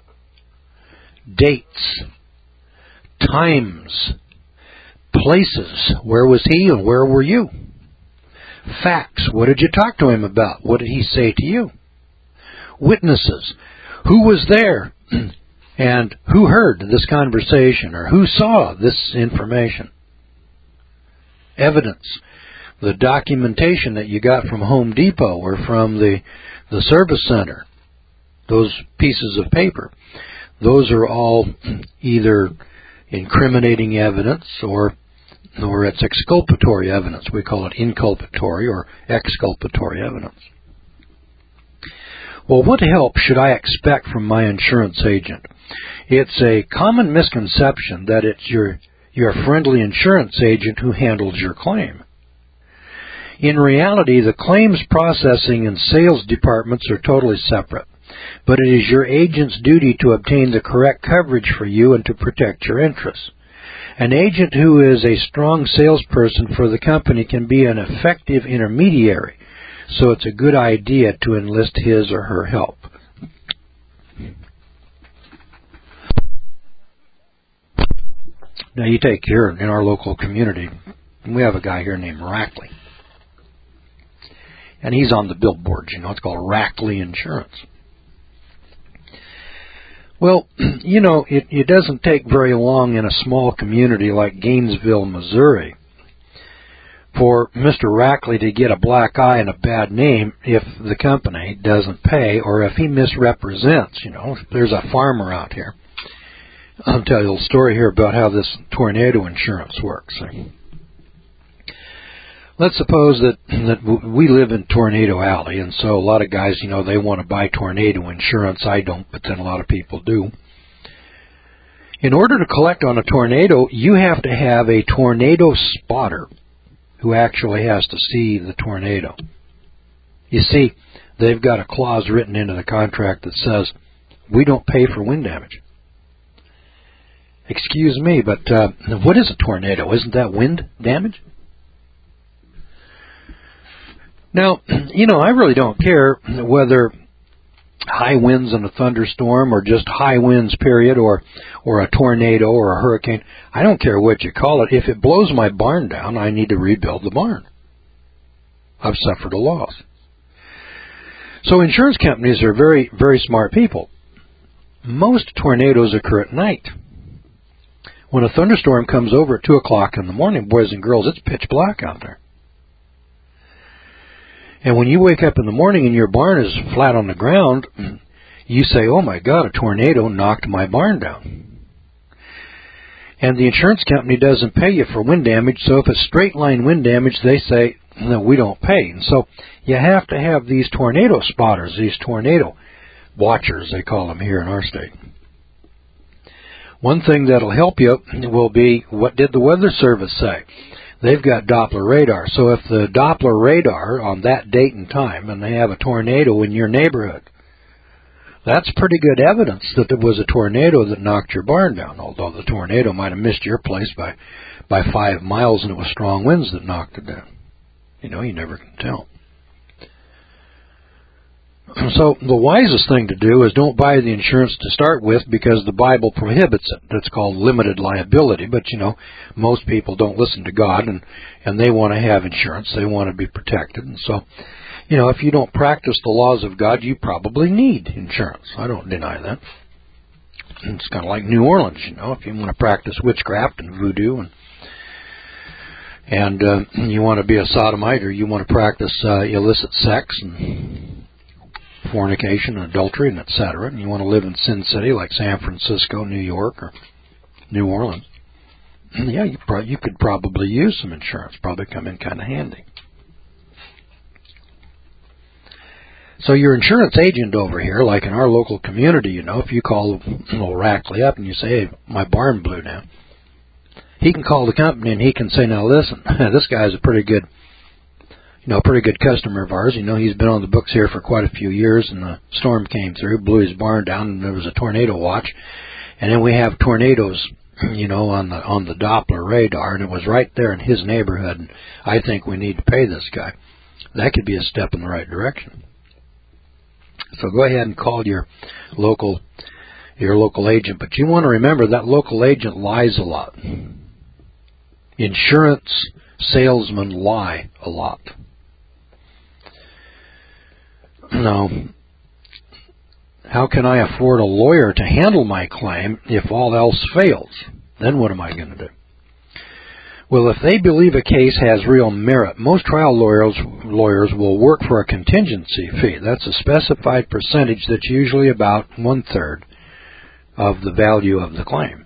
B: Dates. Times. Places. Where was he and where were you? Facts. What did you talk to him about? What did he say to you? Witnesses. Who was there and who heard this conversation or who saw this information? Evidence. The documentation that you got from Home Depot or from the service center. Those pieces of paper. Those are all either incriminating evidence or it's exculpatory evidence. We call it inculpatory or exculpatory evidence. Well, what help should I expect from my insurance agent? It's a common misconception that it's your friendly insurance agent who handles your claim. In reality, the claims processing and sales departments are totally separate. but it is your agent's duty to obtain the correct coverage for you and to protect your interests. An agent who is a strong salesperson for the company can be an effective intermediary, so it's a good idea to enlist his or her help. Now you take here in our local community, we have a guy here named Rackley. And he's on the billboards, it's called Rackley Insurance. Well, it doesn't take very long in a small community like Gainesville, Missouri, for Mr. Rackley to get a black eye and a bad name if the company doesn't pay or if he misrepresents. There's a farmer out here. I'll tell you a little story here about how this tornado insurance works. Let's suppose that we live in Tornado Alley, and so a lot of guys, they want to buy tornado insurance. I don't, but then a lot of people do. In order to collect on a tornado, you have to have a tornado spotter who actually has to see the tornado. You see, they've got a clause written into the contract that says, we don't pay for wind damage. Excuse me, but what is a tornado? Isn't that wind damage? Now, I really don't care whether high winds and a thunderstorm or just high winds, period, or a tornado or a hurricane. I don't care what you call it. If it blows my barn down, I need to rebuild the barn. I've suffered a loss. So insurance companies are very, very smart people. Most tornadoes occur at night. When a thunderstorm comes over at 2 o'clock in the morning, boys and girls, it's pitch black out there. And when you wake up in the morning and your barn is flat on the ground, you say, oh my God, a tornado knocked my barn down. And the insurance company doesn't pay you for wind damage, so if it's straight line wind damage, they say, no, we don't pay. And so you have to have these tornado spotters, these tornado watchers, they call them here in our state. One thing that'll help you will be, what did the Weather Service say? They've got Doppler radar. So if the Doppler radar on that date and time, and they have a tornado in your neighborhood, that's pretty good evidence that there was a tornado that knocked your barn down, although the tornado might have missed your place by 5 miles and it was strong winds that knocked it down. You never can tell. So the wisest thing to do is don't buy the insurance to start with because the Bible prohibits it. That's called limited liability. But, most people don't listen to God and they want to have insurance. They want to be protected. And so, if you don't practice the laws of God, you probably need insurance. I don't deny that. It's kind of like New Orleans, if you want to practice witchcraft and voodoo and you want to be a sodomite or you want to practice illicit sex and fornication and adultery and etc., and you want to live in Sin City like San Francisco, New York, or New Orleans, yeah, you could probably use some insurance. Probably come in kind of handy. So your insurance agent over here, like in our local community, if you call Rackley up and you say, hey, my barn blew down, he can call the company and he can say, now listen, this guy's a pretty good customer of ours. He's been on the books here for quite a few years, and the storm came through, blew his barn down, and there was a tornado watch. And then we have tornadoes, on the Doppler radar, and it was right there in his neighborhood. And I think we need to pay this guy. That could be a step in the right direction. So go ahead and call your local agent. But you want to remember that local agent lies a lot. Insurance salesmen lie a lot. Now, how can I afford a lawyer to handle my claim if all else fails? Then what am I going to do? Well, if they believe a case has real merit, most trial lawyers will work for a contingency fee. That's a specified percentage that's usually about 1/3 of the value of the claim.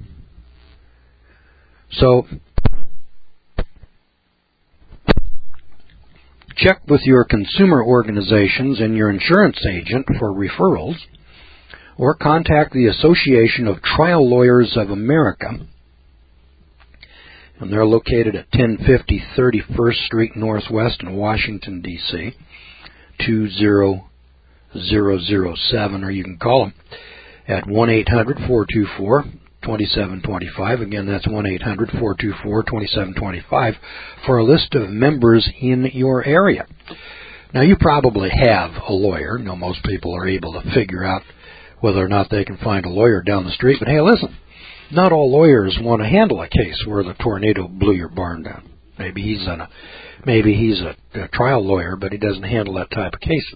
B: So, check with your consumer organizations and your insurance agent for referrals, or contact the Association of Trial Lawyers of America, and they're located at 1050 31st Street Northwest in Washington, D.C., 200 or you can call them at 1-800-424-2725. Again, that's 1-800-424-2725 for a list of members in your area. Now, you probably have a lawyer. You know, most people are able to figure out whether or not they can find a lawyer down the street. But hey, listen, not all lawyers want to handle a case where the tornado blew your barn down. Maybe he's a trial lawyer, but he doesn't handle that type of case.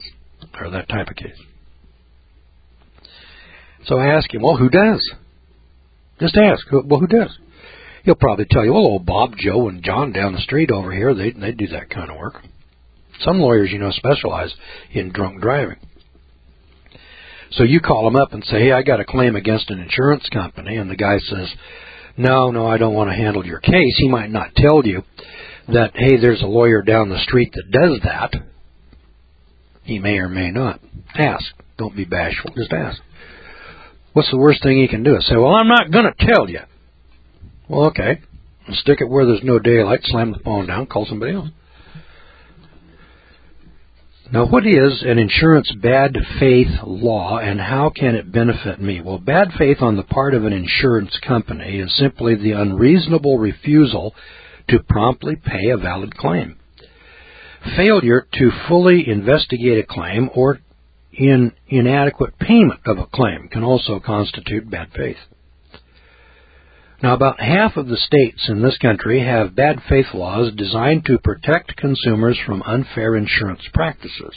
B: So I ask him, well, who does? Just ask, well, who does? He'll probably tell you, well, old Bob, Joe, and John down the street over here, they do that kind of work. Some lawyers, specialize in drunk driving. So you call them up and say, hey, I got a claim against an insurance company, and the guy says, no, I don't want to handle your case. He might not tell you that, hey, there's a lawyer down the street that does that. He may or may not. Ask. Don't be bashful. Just ask. What's the worst thing he can do? Say, well, I'm not going to tell you. Well, okay. Stick it where there's no daylight, slam the phone down, call somebody else. Now, what is an insurance bad faith law, and how can it benefit me? Well, bad faith on the part of an insurance company is simply the unreasonable refusal to promptly pay a valid claim. Failure to fully investigate a claim or inadequate payment of a claim can also constitute bad faith. Now, about half of the states in this country have bad faith laws designed to protect consumers from unfair insurance practices.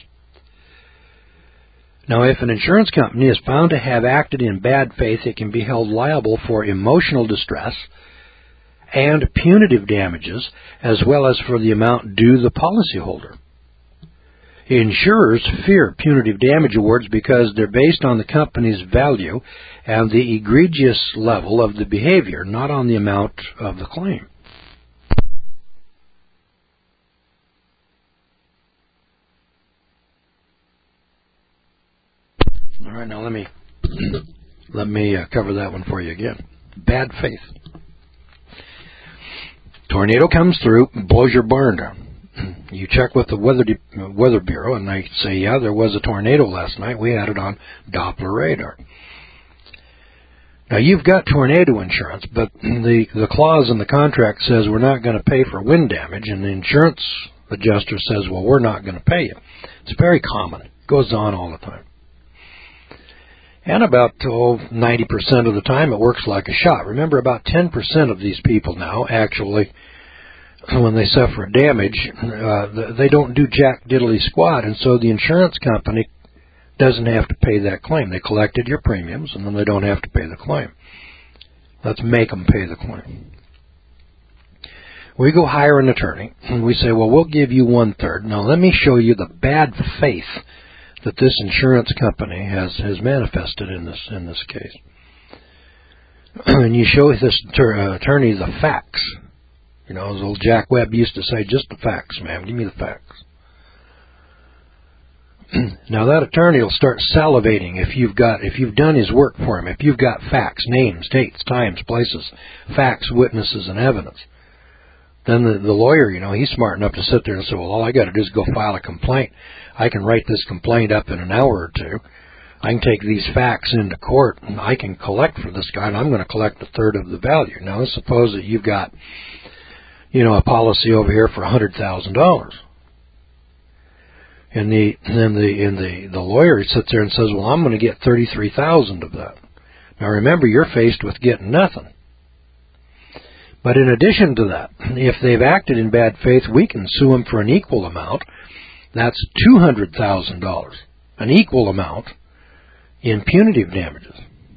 B: Now, if an insurance company is found to have acted in bad faith, it can be held liable for emotional distress and punitive damages, as well as for the amount due the policyholder. Insurers fear punitive damage awards because they're based on the company's value and the egregious level of the behavior, not on the amount of the claim. All right, now let me cover that one for you again. Bad faith. Tornado comes through, blows your barn down. You check with the Weather Bureau, and they say, yeah, there was a tornado last night. We had it on Doppler radar. Now, you've got tornado insurance, but the clause in the contract says we're not going to pay for wind damage, and the insurance adjuster says, well, we're not going to pay you. It's very common. It goes on all the time. And about 90% of the time, it works like a shot. Remember, about 10% of these people now actually, when they suffer damage, they don't do jack diddly squat, and so the insurance company doesn't have to pay that claim. They collected your premiums, and then they don't have to pay the claim. Let's make them pay the claim. We go hire an attorney, and we say, well, we'll give you 1/3. Now, let me show you the bad faith that this insurance company has manifested in this case. And you show this attorney the facts. As old Jack Webb used to say, just the facts, ma'am. Give me the facts. Now that attorney will start salivating if you've done his work for him, if you've got facts, names, dates, times, places, facts, witnesses, and evidence. Then the lawyer, he's smart enough to sit there and say, well, all I got to do is go file a complaint. I can write this complaint up in an hour or two. I can take these facts into court, and I can collect for this guy, and I'm going to collect 1/3 of the value. Now, let's suppose that you've got, a policy over here for $100,000. And the lawyer sits there and says, well, I'm going to get $33,000 of that. Now remember, you're faced with getting nothing. But in addition to that, if they've acted in bad faith, we can sue them for an equal amount. That's $200,000, an equal amount in punitive damages.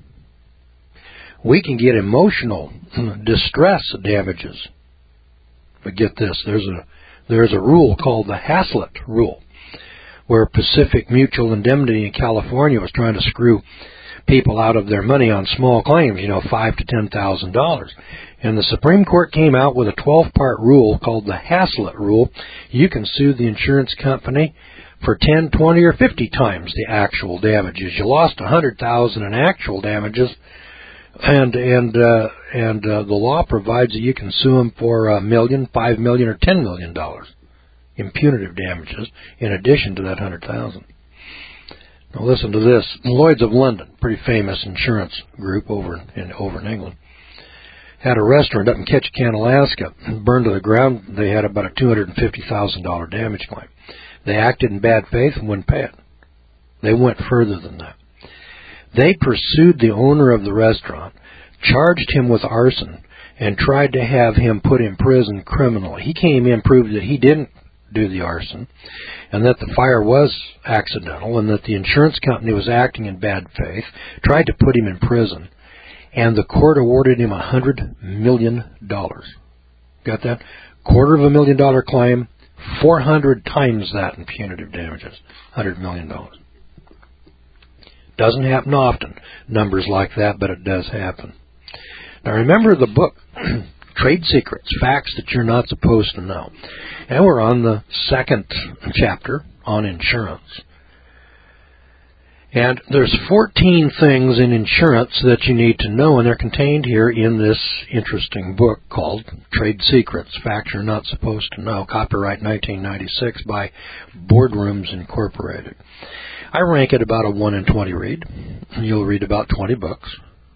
B: We can get emotional distress damages. But get this, there's a rule called the Haslett Rule, where Pacific Mutual Indemnity in California was trying to screw people out of their money on small claims, $5,000 to $10,000. And the Supreme Court came out with a 12-part rule called the Haslett Rule. You can sue the insurance company for 10, 20, or 50 times the actual damages. You lost $100,000 in actual damages, and the law provides that you can sue them for $1 million, $5 million, or $10 million in punitive damages in addition to that $100,000. Now listen to this. Lloyd's of London, pretty famous insurance group over in England, had a restaurant up in Ketchikan, Alaska, burned to the ground. They had about a $250,000 damage claim. They acted in bad faith and wouldn't pay it. They went further than that. They pursued the owner of the restaurant, charged him with arson, and tried to have him put in prison criminally. He came in, proved that he didn't do the arson, and that the fire was accidental, and that the insurance company was acting in bad faith, tried to put him in prison, and the court awarded him $100 million. Got that? $250,000 claim, 400 times that in punitive damages, $100 million. Doesn't happen often, numbers like that, but it does happen. Now remember the book, Trade Secrets, Facts That You're Not Supposed to Know. And we're on the second chapter on insurance. And there's 14 things in insurance that you need to know, and they're contained here in this interesting book called Trade Secrets, Facts You're Not Supposed to Know, copyright 1996 by Boardrooms Incorporated. I rank it about a 1 in 20 read. You'll read about 20 books,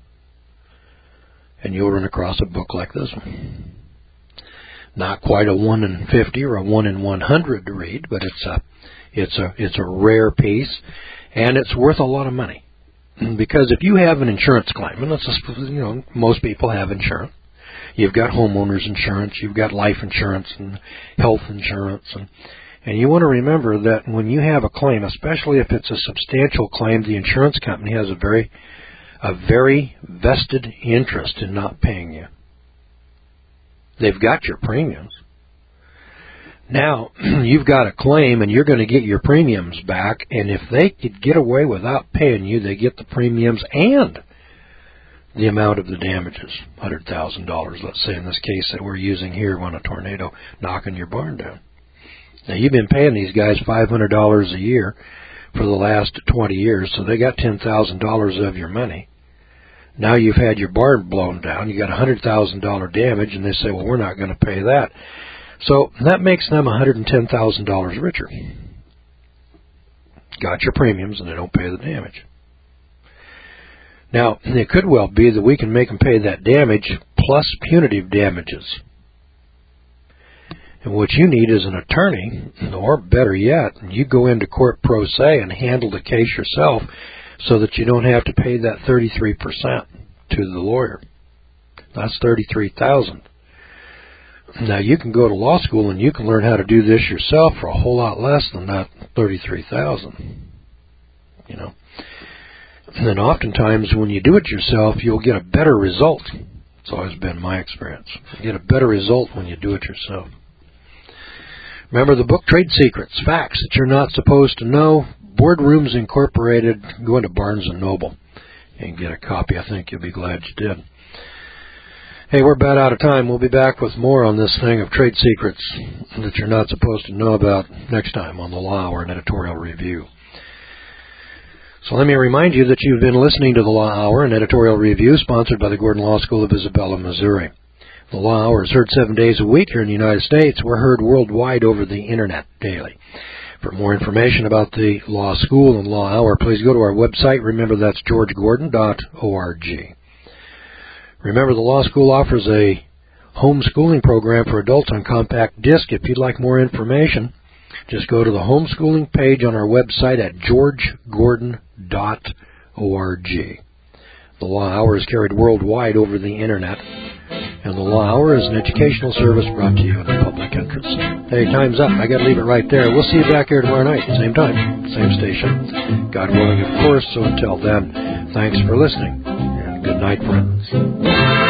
B: and you'll run across a book like this one. Not quite a 1 in 50 or a 1 in 100 to read, but it's a rare piece, and it's worth a lot of money. Because if you have an insurance claim, and let's just, most people have insurance. You've got homeowners insurance, you've got life insurance and health insurance, and you want to remember that when you have a claim, especially if it's a substantial claim, the insurance company has a very vested interest in not paying you. They've got your premiums. Now, you've got a claim, and you're going to get your premiums back, and if they could get away without paying you, they get the premiums and the amount of the damages, $100,000, let's say in this case that we're using here on a tornado knocking your barn down. Now, you've been paying these guys $500 a year for the last 20 years, so they got $10,000 of your money. Now you've had your barn blown down, you got $100,000 damage, and they say, well, we're not going to pay that. So that makes them $110,000 richer. Got your premiums, and they don't pay the damage. Now, it could well be that we can make them pay that damage plus punitive damages. And what you need is an attorney, or better yet, you go into court pro se and handle the case yourself so that you don't have to pay that 33% to the lawyer. That's $33,000. Now, you can go to law school and you can learn how to do this yourself for a whole lot less than that $33,000. And then oftentimes when you do it yourself, you'll get a better result. It's always been my experience. You get a better result when you do it yourself. Remember the book, Trade Secrets, Facts That You're Not Supposed to Know, Boardrooms Incorporated. Go into Barnes & Noble and get a copy. I think you'll be glad you did. Hey, we're about out of time. We'll be back with more on this thing of trade secrets that you're not supposed to know about next time on the Law Hour and Editorial Review. So let me remind you that you've been listening to the Law Hour and Editorial Review, sponsored by the Gordon Law School of Isabella, Missouri. The Law Hour is heard 7 days a week here in the United States. We're heard worldwide over the Internet daily. For more information about the Law School and Law Hour, please go to our website. Remember, that's georgegordon.org. Remember, the Law School offers a homeschooling program for adults on compact disc. If you'd like more information, just go to the homeschooling page on our website at georgegordon.org. The Law Hour is carried worldwide over the Internet, and the Law Hour is an educational service brought to you in the public interest. Hey, time's up. I got to leave it right there. We'll see you back here tomorrow night, same time, same station. God willing, of course. So until then, thanks for listening, and good night, friends.